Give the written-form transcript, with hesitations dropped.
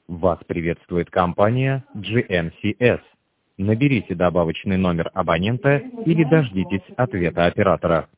Вас приветствует компания GMCS. Наберите добавочный номер абонента или дождитесь ответа оператора.